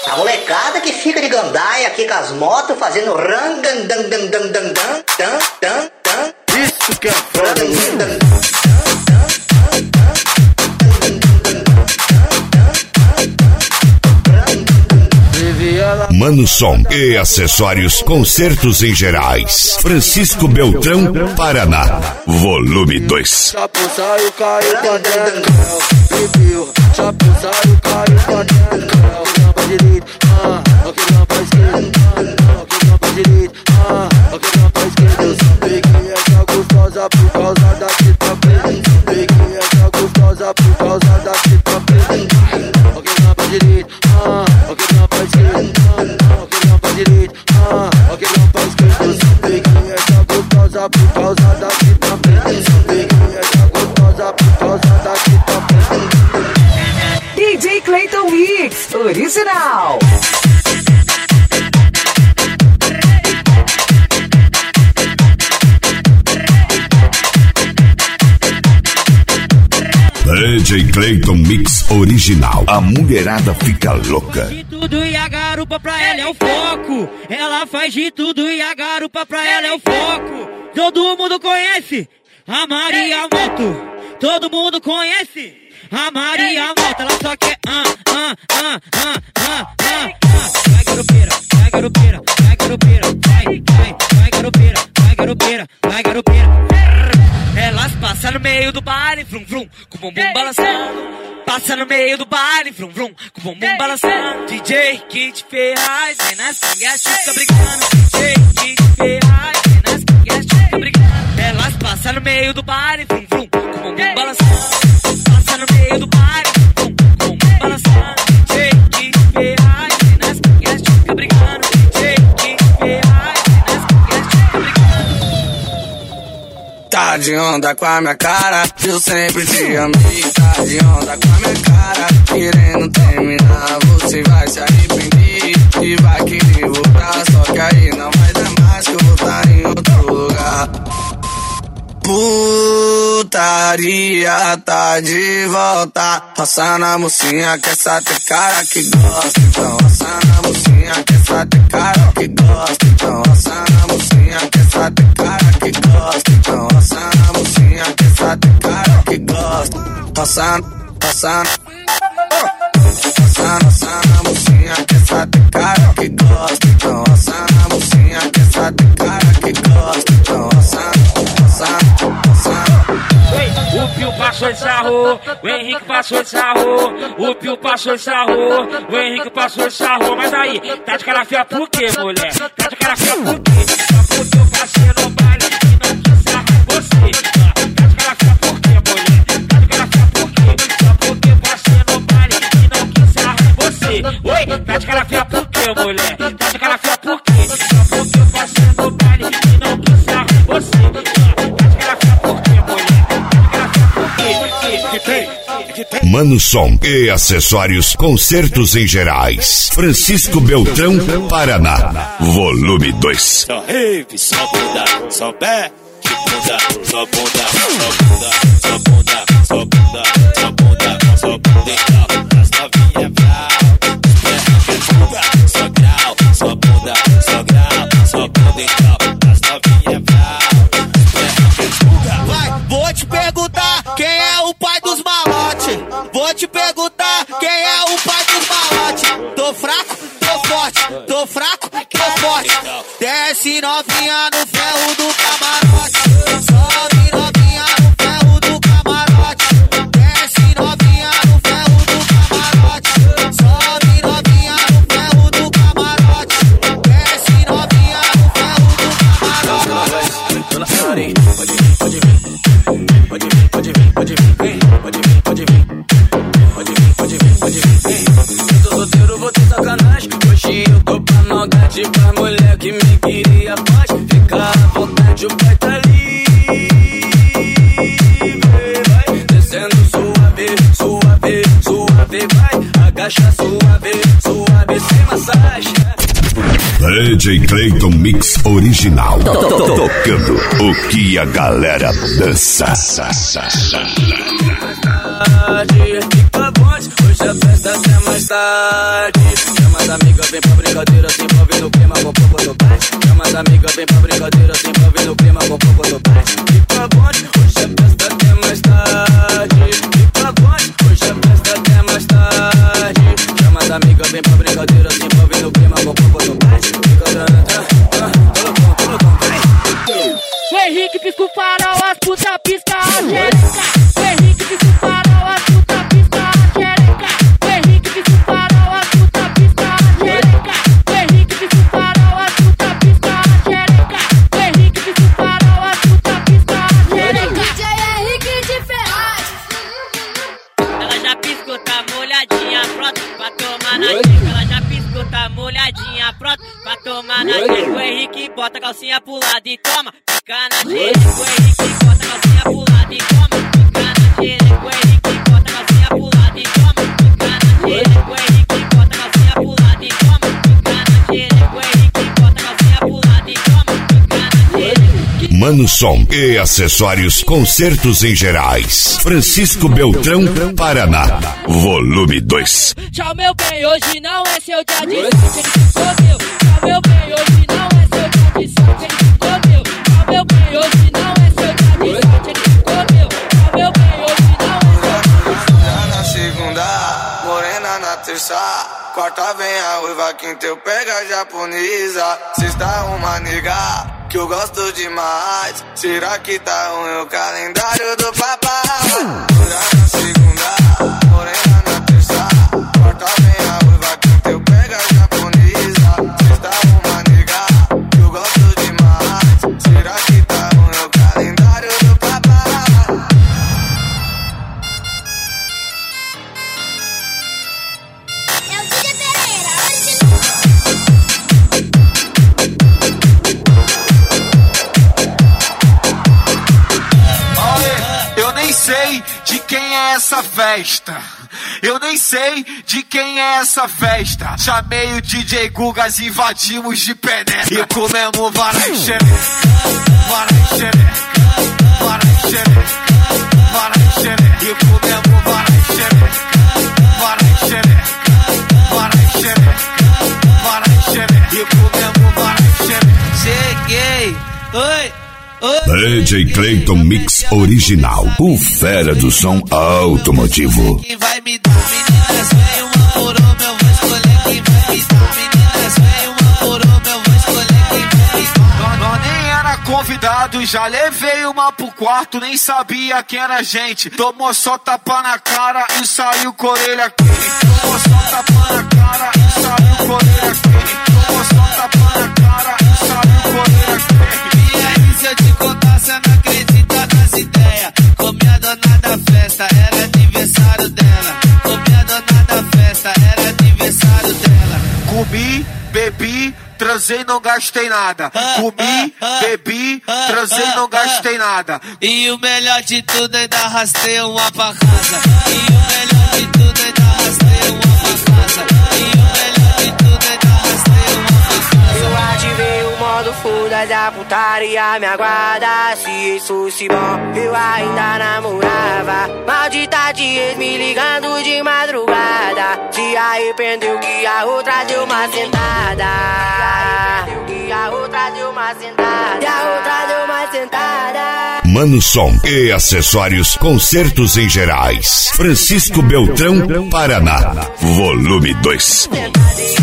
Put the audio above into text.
A molecada que fica de gandaia aqui com as motos fazendo Isso que é foda. Manuson e acessórios, concertos em gerais. Francisco Beltrão, Paraná. Volume 2. Chapo saiu, caiu pra dentro. Chapo saiu, caiu pra dentro. Rampa direito, aqui rampa esquerda. Aqui rampa direito, aqui rampa esquerda. Eu só peguei essa gostosa por causa da fita preta. Peguei essa gostosa por causa da fita preta. Aqui rampa direito, aqui rampa esquerda. Aqui rampa direito, aqui rampa esquerda. Eu só peguei essa gostosa por causa da fita preta. Peguei essa gostosa por causa da fita preta. DJ Clayton Mix, original. DJ Clayton Mix original. A mulherada fica louca. De tudo e a garupa pra ela é o foco. Ela faz de tudo e a garupa pra ela é o foco. Todo mundo conhece a Maria Moto. Todo mundo conhece a Maria Moto. Ela só quer Vai garupeira, vai garupeira, vai garupeira. Vai garupeira, vai garupeira, vai garupeira. Elas passam no meio do baile, vrum vrum, com o bumbum balançando. Passa no meio do baile, vrum vrum, com o bumbum balançando. DJ Kit Ferraz, vem nas cangas, fica brigando. DJ Kit Ferraz, vem nas cangas, fica brigando. Elas passam no meio do baile, vrum vrum, com o bumbum balançando. Passa no meio do baile, vrum vrum, com o bumbum balançando. DJ Kit Ferraz, vem nas cangas, fica brigando. DJ Kit Ferraz, vem nas cangas, fica brigando. Tá de onda com a minha cara, eu sempre te amei. Tá de onda com a minha cara, querendo terminar. Você vai se arrepender e vai querer voltar. Só que aí não vai dar mais, que eu vou estar em outro lugar. Putaria tá de volta. Roça na mocinha que essa tem cara que gosta. Então roça na mocinha que essa tem cara que gosta. Então roça na mocinha que essa tem cara que gosta. Então roça na mocinha que essa tem cara que gosta. Roça na mocinha que essa tem cara que gosta. Então roça na mocinha que essa tem cara que gosta. Então roça. O Pio passou de sarro, o Henrique passou de sarro. O Pio passou de sarro, o Henrique passou de sarro. Mas aí, tá de cara feia por quê, mulher? Tá de cara feia por quê? Só porque eu passei no baile e não quis sarrar você. Tá de cara feia por quê, mulher? Tá de cara feia por quê? Só porque eu passei no baile e não quis sarrar você. Oi, tá de cara feia por quê, mulher? Tá de cara feia por quê? Só porque eu passei no baile e não quis sarrar você. Manuson e acessórios, concertos em gerais. Francisco Beltrão, Paraná. Volume 2. Só rave, só bunda, só pé, de bunda, só bunda, só bunda, só bunda, só bunda, só bunda, só bunda, então, as novinhas brau, só grau, só bunda, só grau, só bunda, então, as novinhas brau. Vai, vou te perguntar quem é o pai dos malotes. Vou te perguntar quem é o pai dos malotes. Tô fraco, tô forte, tô fraco, tô forte. Desce novinha no ferro do camarote. Sobe novinha no ferro do camarote. Desce novinha no ferro do camarote. Sobe novinha no ferro do camarote. Desce novinha no ferro do camarote. Pode vir, pode vir, pode vir, pode vir, pode vir, pode vir, pode vir, pode vir, pode vir. Eu tô solteiro, vou ter sacanagem. Hoje eu tô pra maldade, pra mulher que me queria paz. Fica à vontade, o pai tá livre. Vai descendo suave, suave, suave. Vai agacha suave, suave, sem massagem. DJ Clayton Mix original. Tocando o que a galera dança. Fica bom, hoje a festa até mais tarde. Chama da vem pra brincadeira, se envolve no clima com fogo no pai. Chama as amigas, vem pra brincadeira, se envolve no clima com fogo no pai. Fica à vontade, hoje a festa até mais tarde. Fica à vontade, hoje a festa até mais tarde. Chama as amigas, vem pra brincadeira, se envolve no clima com fogo no pai. Fica tudo bom, vai. O Henrique pisca o farol, as puta pisca a xereca. O Henrique pisca o farol, as puta pisca a xereca. O Henrique pisca o farol, as puta pisca a xereca. O Henrique pisca o farol, as puta pisca a xereca. O Henrique pisca o farol, as puta pisca a xereca. DJ Henrique de Ferraz. Ela já piscou, tá molhadinha, pronto pra tomar na xereca. Ela já piscou, tá molhadinha, pronto pra tomar na xereca. O Henrique bota a calcinha pro lado e toma. Fica na xereca, o Henrique bota a calcinha pro lado e toma. Fica na xereca, o Henrique bota a calcinha pro lado e toma. Fica na xereca, o Henrique bota a calcinha pro lado e toma. Fica na xereca, o Henrique bota a calcinha pro lado e toma. Fica na xereca. Mano Som e acessórios, concertos em gerais. Francisco Beltrão, Paraná. Volume 2. Tchau, meu bem, hoje não é seu dia de sorte, ele ficou meu. Tchau, meu bem, hoje não é seu dia de sorte, ele ficou meu. Tchau, meu bem, hoje não é seu dia de sorte, ele ficou meu. Tchau, meu bem, hoje não é seu dia de sorte. Na segunda, morena na terça, quarta vem a uiva, quinta eu pego a japonesa. Sexta uma nega que eu gosto demais. Será que tá ruim o calendário do papai? Na segunda, morena na terça, quarta vem a uiva, quinta eu pego a japonesa. Sexta uma nega que eu gosto demais. Será que tá ruim o calendário do papai? É o DJ Pereira, Eu nem sei de quem é essa festa. Eu nem sei de quem é essa festa. Chamei o DJ Gugas, invadimos de penetra e comemos varai xereca, varai xereca, varai xereca, varai xereca. E comemos varai xereca, varai xereca, varai xereca, varai xereca. E comemos varai xereca. Cheguei, oi. DJ Clayton Mix Original, o fera do som automotivo. Quem vai me dar, meninas, vem uma por uma, eu vou escolher quem vai me dar. Meninas, vem uma por uma, eu vou escolher quem vai me dar. Nós nem era convidado, já levei uma pro quarto, nem sabia quem era a gente. Tomou só tapa na cara e saiu com a orelha quente. Tomou só tapa na cara e saiu com a orelha quente. Tomou só tapa na cara e saiu com a orelha quente. Se eu te contar, cê não acredita nas ideias. Comi a dona da festa, era aniversário dela. Comi a dona da festa, era aniversário dela. Comi, bebi, transei, não gastei nada. Comi, bebi, transei, não gastei nada. E o melhor de tudo, ainda arrastei uma pra casa. E o melhor de tudo, ainda arrastei uma pra casa. E o melhor de tudo, ainda arrastei uma pra casa. Eu ativei o modo foda da putaria, me aguarda. Se isso fosse bom, eu ainda namorava. Maldita de ex me ligando de madrugada. Se arrependeu que a outra deu uma sentada. Que a outra deu uma sentada. E a outra deu uma sentada. Mano Som e acessórios, concertos em gerais. Francisco Beltrão, Paraná. Volume 2. Sentada.